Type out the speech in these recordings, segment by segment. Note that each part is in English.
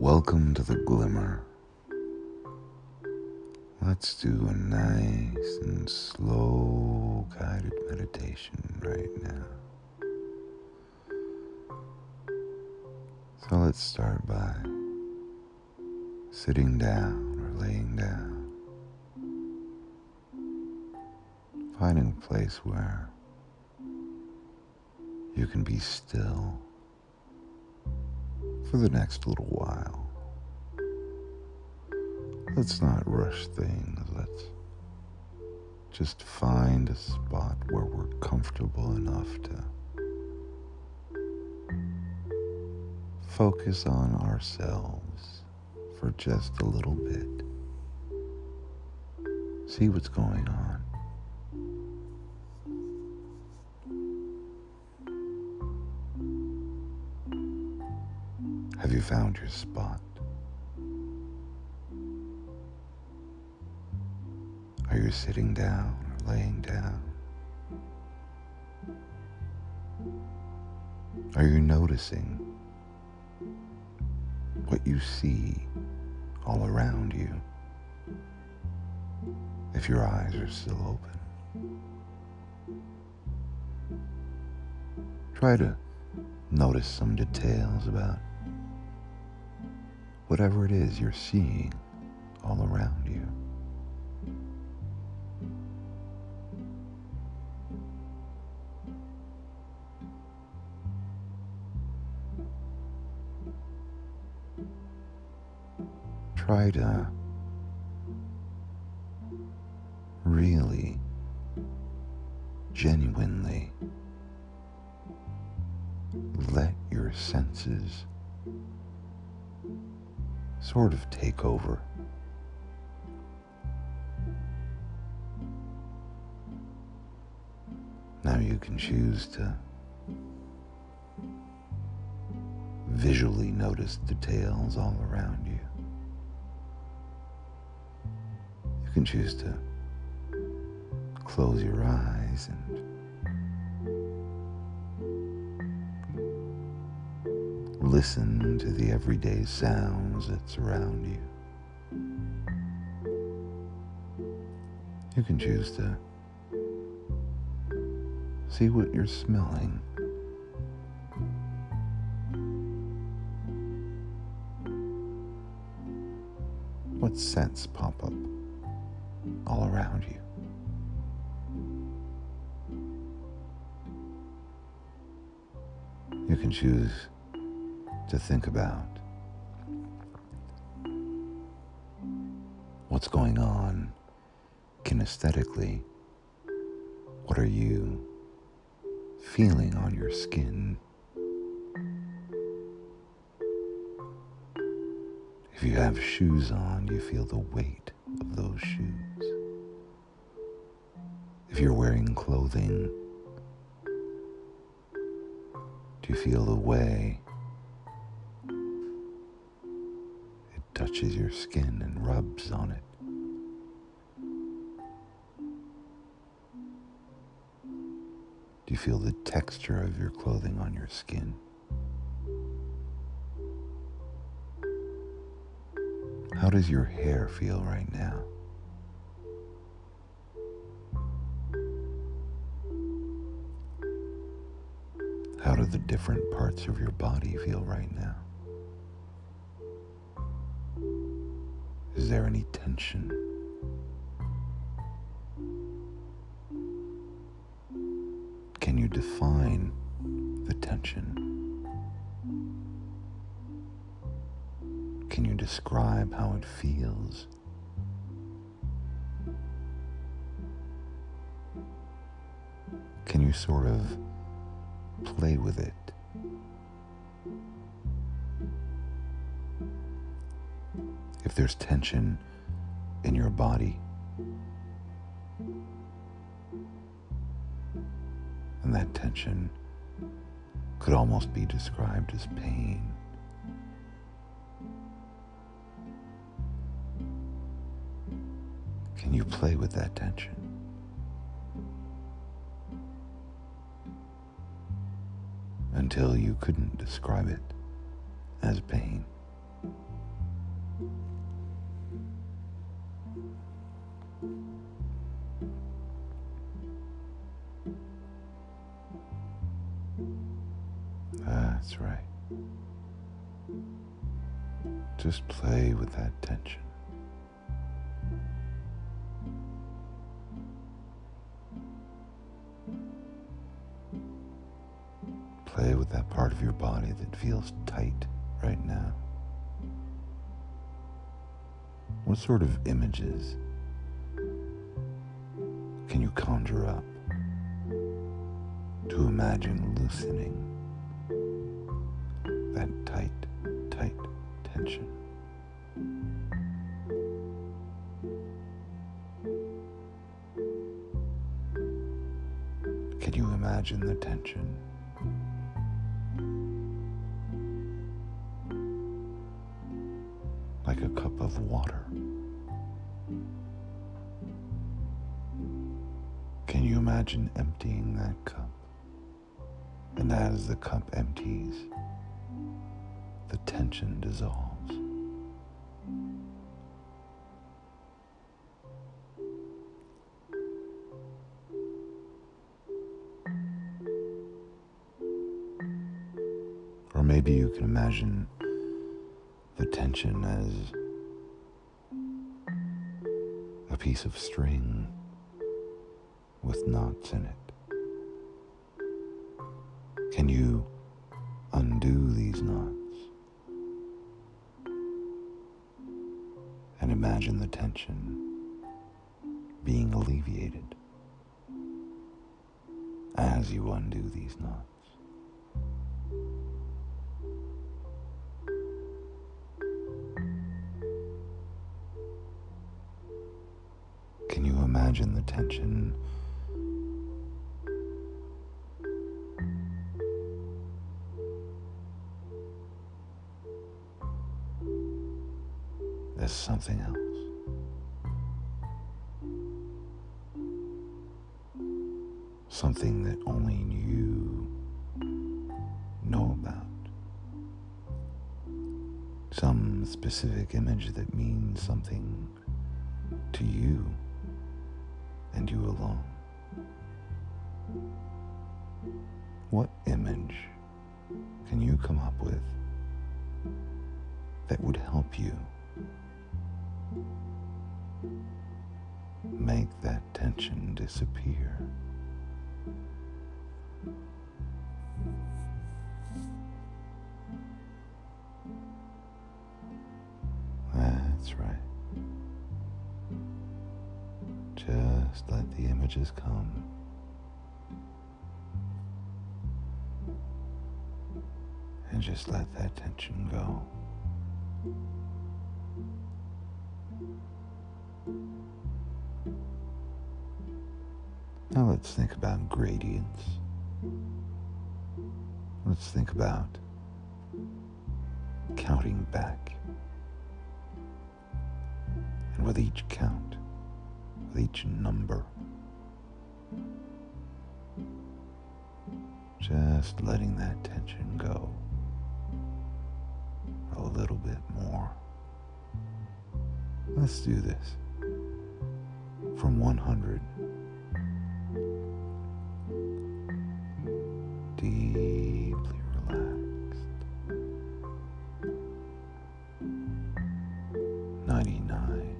Welcome to the glimmer. Let's do a nice and slow guided meditation right now. So let's start by sitting down or laying down, finding a place where you can be still for the next little while. Let's not rush things. Let's just find a spot where we're comfortable enough to focus on ourselves for just a little bit. See what's going on. Have you found your spot? Are you sitting down or laying down? Are you noticing what you see all around you if your eyes are still open? Try to notice some details about whatever it is you're seeing all around you. Try to really, genuinely let your senses sort of take over. Now you can choose to visually notice details all around you. You can choose to close your eyes and listen to the everyday sounds that surround you. You can choose to see what you're smelling. What scents pop up all around you? You can choose to think about what's going on kinesthetically. What are you feeling on your skin? If you have shoes on, you feel the weight of those shoes. If you're wearing clothing, do you feel the way it touches your skin and rubs on it? Do you feel the texture of your clothing on your skin? How does your hair feel right now? How do the different parts of your body feel right now? Is there any tension? Can you define the tension? Can you describe how it feels? Can you sort of play with it? If there's tension in your body, and that tension could almost be described as pain, can you play with that tension? Until you couldn't describe it as pain. That's right. Just play with that tension. Play with that part of your body that feels tight right now. What sort of images can you conjure up to imagine loosening that tight tension? Can you imagine the tension like a cup of water? Can you imagine emptying that cup? And as the cup empties, the tension dissolves. Or maybe you can imagine the tension as a piece of string with knots in it. Can you undo these knots and imagine the tension being alleviated as you undo these knots? Can you imagine the tension as something else? Something that only you know about. Some specific image that means something to you and you alone. What image can you come up with that would help you make that tension disappear? That's right. Just let the images come. And just let that tension go. Now let's think about gradients. Let's think about counting back. And with each count, with each number, just letting that tension go a little bit more. Let's do this. From 100, deeply relaxed. 99,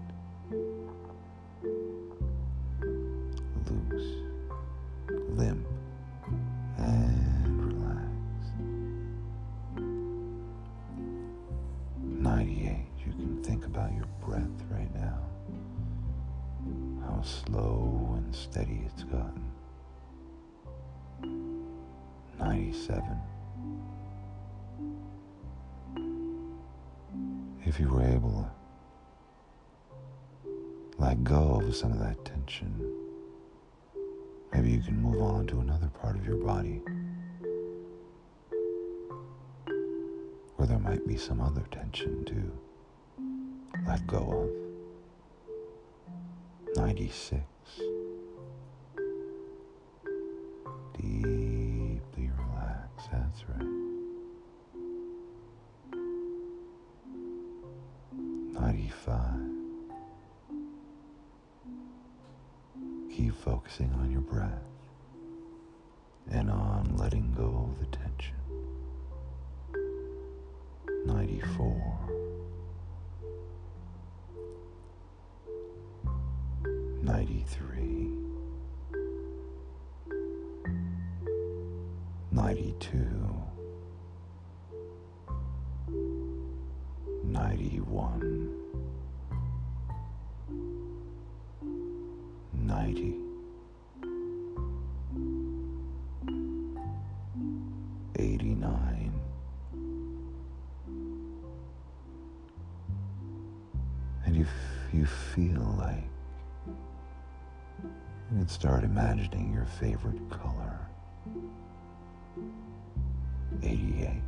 loose, limp, and relaxed. 98, you can think about your breath right now. How slow and steady it's gotten. 97. If you were able to let go of some of that tension, maybe you can move on to another part of your body where there might be some other tension to let go of. 96. Deeply relax, that's right. keep focusing on your breath and on letting go of the tension. 94. 93. 92. 91. 90. 89. And if you feel like you can start imagining your favorite color. 88.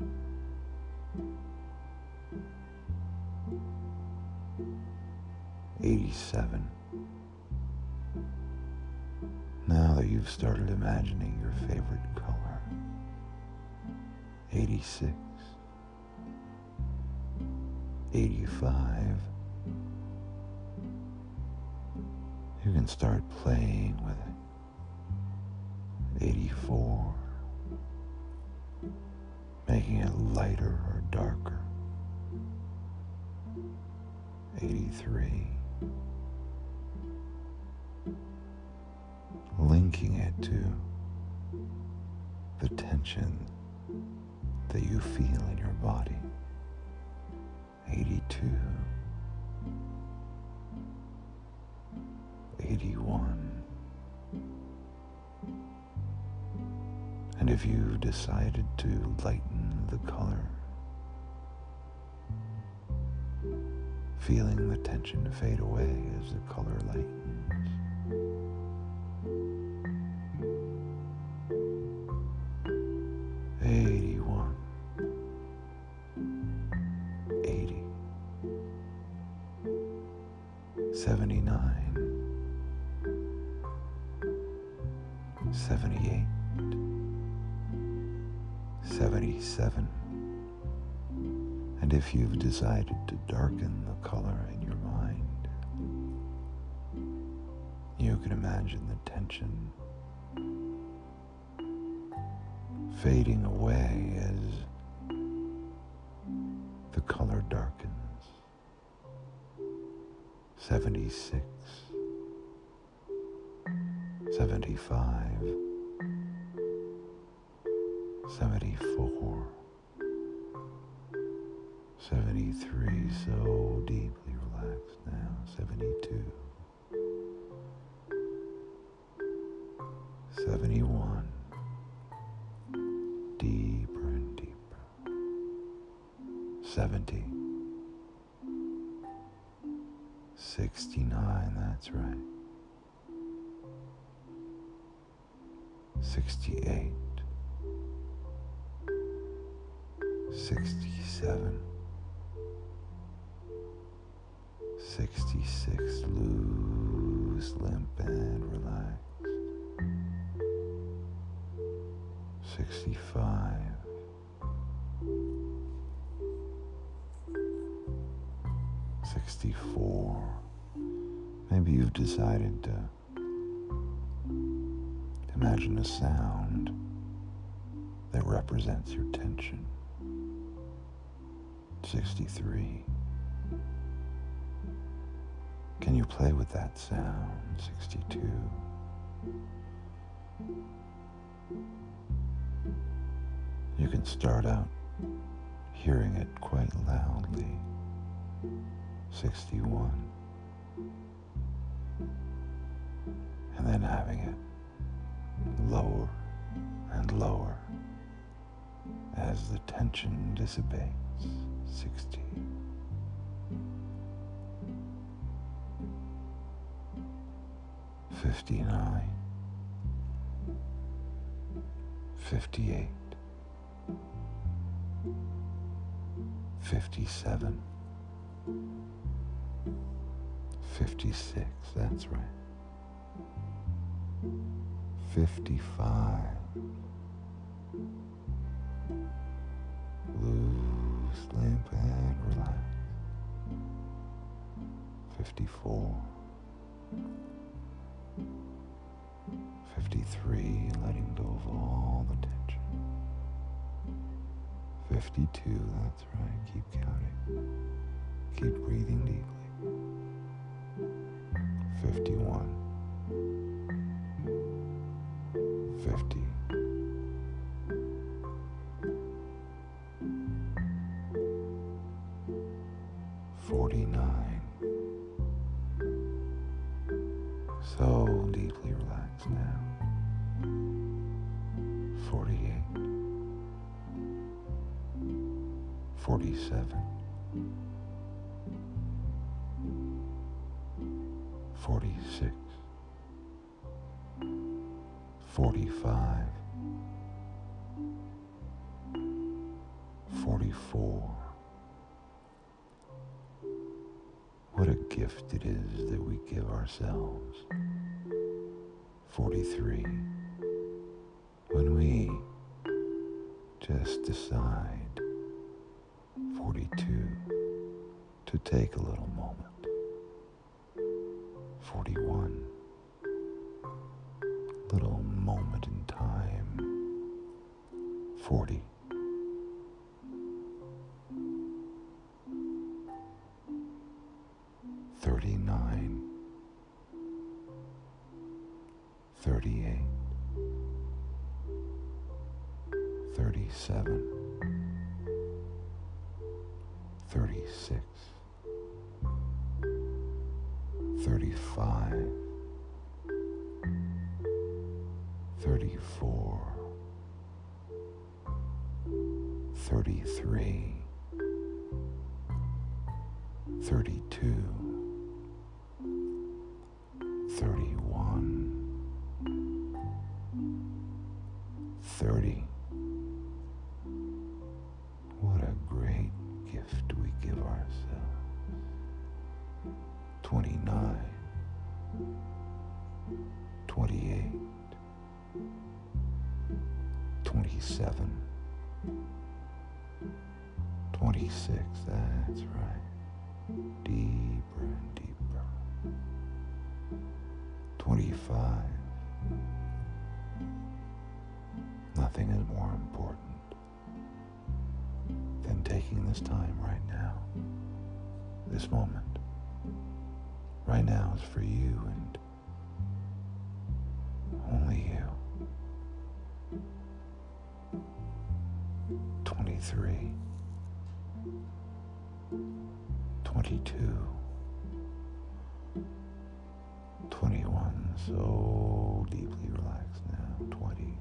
87. Now that you've started imagining your favorite color. 86. 85. You can start playing with it. 84. Making it lighter or darker. 83. Linking it to the tension that you feel in your body. 82. 81. And if you decided to lighten the color, feeling the tension fade away as the color lightens. 81. 80. 79. 78. 77. And if you've decided to darken the color in your mind, you can imagine the tension fading away as the color darkens. 76. 75. 74. 73, so deeply relaxed now. 72. 71. Deeper and deeper. 70. 69, that's right. 68. 67. 66, loose, limp, and relaxed. 65. 64. Maybe you've decided to imagine a sound that represents your tension. 63. Can you play with that sound? 62. You can start out hearing it quite loudly. 61. And then having it lower and lower as the tension dissipates. 60. 59. 58. 57. 56, that's right. 55. Loose, limp, and relax. 54. 53, letting go of all the tension. 52, that's right, keep counting. Keep breathing deeply. 51, 50, 49. So deeply relaxed now. 48, 47, 46, 45, 44. What a gift it is that we give ourselves. 43. When we just decide. 42. To take a little moment. 41. Little moment in time. 40. 39. 38. 37. 36. 35. 34. 33. 32. 31. 30. What a great gift we give ourselves. 29. 28. 27. 26. That's right. Deeper and deeper. 25. Nothing is more important than taking this time right now. This moment. Right now is for you and only you. 23. 22. 21. So deeply relaxed now. 20.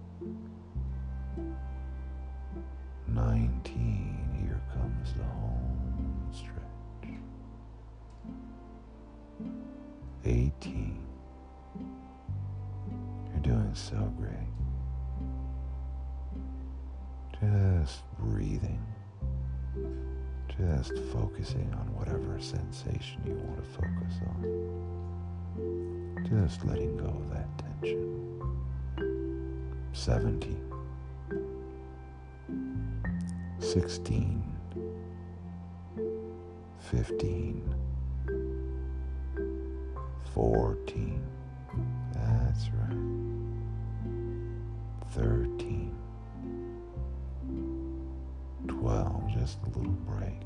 19. Here comes the home stretch. 18. You're doing so great. Just breathing. Just focusing on whatever sensation you want to focus on. Just letting go of that tension. 17. 16. 15. 14. That's right. 13. 12. Just a little break.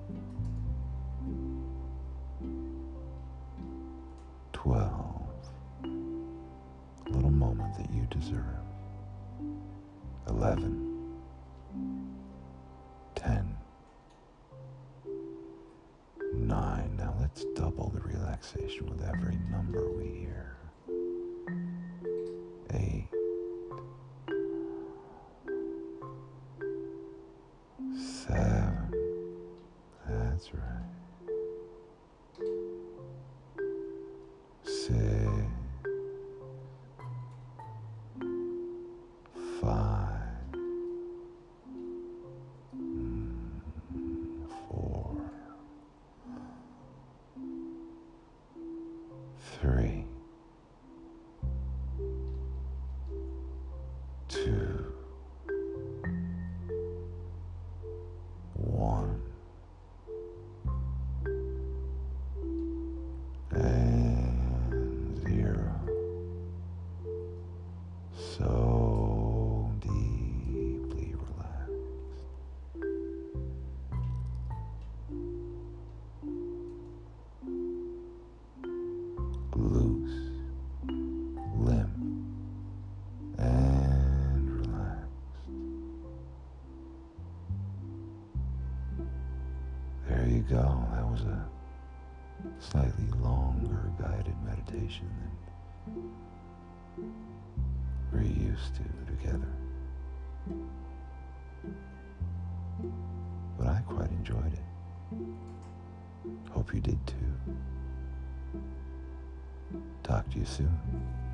12. A little moment that you deserve. 11. 10. 9. Now let's double the relaxation with every number we hear. 8. 7. That's right. 6. 5. 4. 3. 2. 1. And 0. so deeply relaxed. Loose, limp, and relaxed. There you go. That was a slightly longer guided meditation than we're used to together. But I quite enjoyed it. Hope you did too. Talk to you soon.